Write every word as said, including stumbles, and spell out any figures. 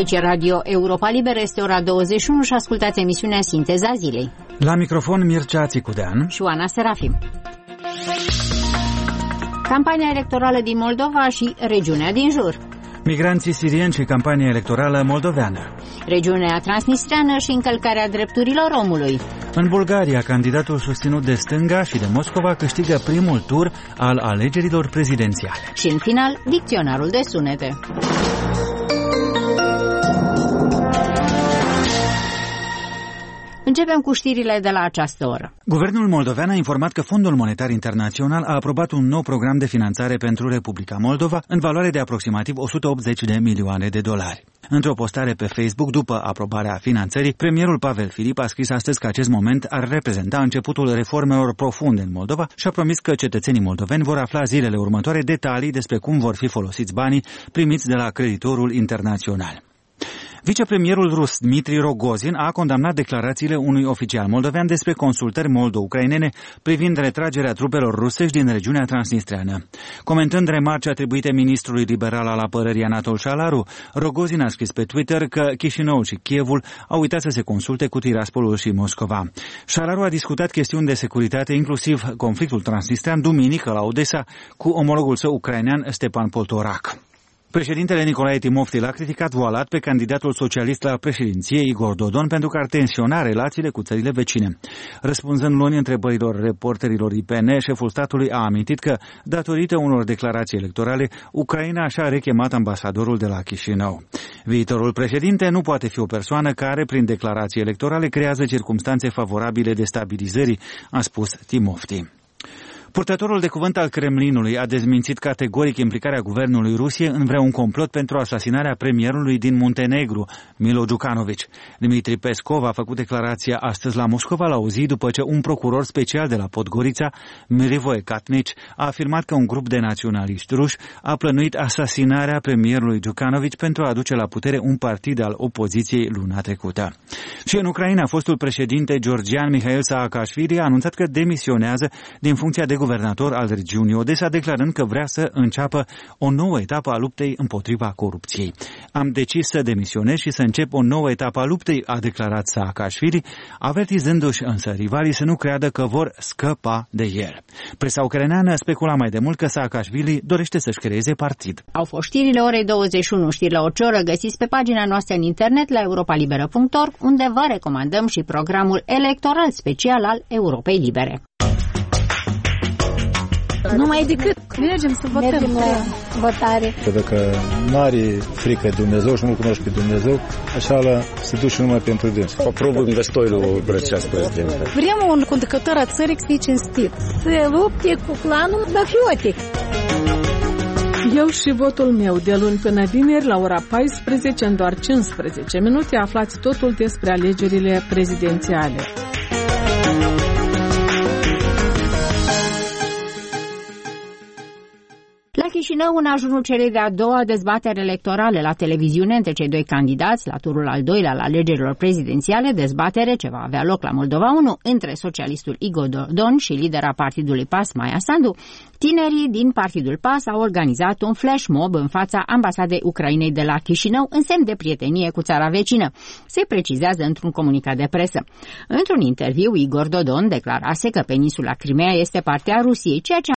Aici Radio Europa Liberă, este ora douăzeci și unu și ascultați emisiunea Sinteza Zilei. La microfon Mircea Țicudean și Oana Serafim. Campania electorală din Moldova și regiunea din jur. Migranții sirieni și campania electorală moldoveană. Regiunea transnistreană și încălcarea drepturilor omului. În Bulgaria, candidatul susținut de stânga și de Moscova câștigă primul tur al alegerilor prezidențiale. Și în final, dicționarul de sunete. Începem cu știrile de la această oră. Guvernul moldovean a informat că Fondul Monetar Internațional a aprobat un nou program de finanțare pentru Republica Moldova în valoare de aproximativ o sută optzeci de milioane de dolari. Într-o postare pe Facebook, după aprobarea finanțării, premierul Pavel Filip a scris astăzi că acest moment ar reprezenta începutul reformelor profunde în Moldova și a promis că cetățenii moldoveni vor afla zilele următoare detalii despre cum vor fi folosiți banii primiți de la creditorul internațional. Vicepremierul rus Dmitri Rogozin a condamnat declarațiile unui oficial moldovean despre consultări moldo-ucrainene privind retragerea trupelor rusești din regiunea transnistreană. Comentând remarci atribuite ministrului liberal al apărării Anatol Șalaru, Rogozin a scris pe Twitter că Chișinău și Kievul au uitat să se consulte cu Tiraspolul și Moscova. Șalaru a discutat chestiuni de securitate, inclusiv conflictul transnistrean, duminică la Odessa cu omologul său ucrainean Stepan Poltorac. Președintele Nicolae Timofti l-a criticat voalat pe candidatul socialist la președinție, Igor Dodon, pentru că ar tensiona relațiile cu țările vecine. Răspunzând luni întrebărilor reporterilor I P N, șeful statului a amintit că, datorită unor declarații electorale, Ucraina și-a rechemat ambasadorul de la Chișinău. Viitorul președinte nu poate fi o persoană care, prin declarații electorale, creează circumstanțe favorabile destabilizării, a spus Timofti. Purtătorul de cuvânt al Kremlinului a dezmințit categoric implicarea guvernului Rusiei în vreun complot pentru asasinarea premierului din Muntenegru, Milo Đukanović. Dmitri Peskov a făcut declarația astăzi la Moscova la o zi după ce un procuror special de la Podgorița, Milivoje Katnić, a afirmat că un grup de naționaliști ruși a plănuit asasinarea premierului Đukanović pentru a aduce la putere un partid al opoziției luna trecută. Și în Ucraina, fostul președinte Georgian Mihail Saakashvili a anunțat că demisionează din funcția de guvernator al regiunii Odessa, declarând că vrea să înceapă o nouă etapă a luptei împotriva corupției. Am decis să demisionez și să încep o nouă etapă a luptei, a declarat Saakashvili, avertizându-și însă rivalii să nu creadă că vor scăpa de el. Presa ucraineană specula mai de mult că Saakashvili dorește să-și creeze partid. Au fost știrile orei douăzeci și unu, știri la o oră, găsiți pe pagina noastră în internet la europa liberă punct org, unde vă recomandăm și programul electoral special al Europei Libere. Numai decât mergem să votăm. Mergem la votare. Că dacă nu are frică de Dumnezeu și nu cunoști pe Dumnezeu, așa la se duce numai pentru dâns. Попробуем достойного выбрать сейчас президента. Vrem un conducător a țării să fie cinstit, să lupte cu clanul mafiotic. Eu și votul meu de luni până vineri la ora paisprezece în doar cincisprezece minute aflați totul despre alegerile prezidențiale. La Chișinău, în ajunul celei de-a doua dezbateri electorale la televiziune între cei doi candidați, la turul al doilea al alegerilor prezidențiale, dezbatere ce va avea loc la Moldova unu între socialistul Igor Dodon și lidera partidului P A S, Maia Sandu, tinerii din partidul P A S au organizat un flash mob în fața ambasadei Ucrainei de la Chișinău în semn de prietenie cu țara vecină. Se precizează într-un comunicat de presă. Într-un interviu, Igor Dodon declarase că peninsula Crimea este partea Rusiei, ceea ce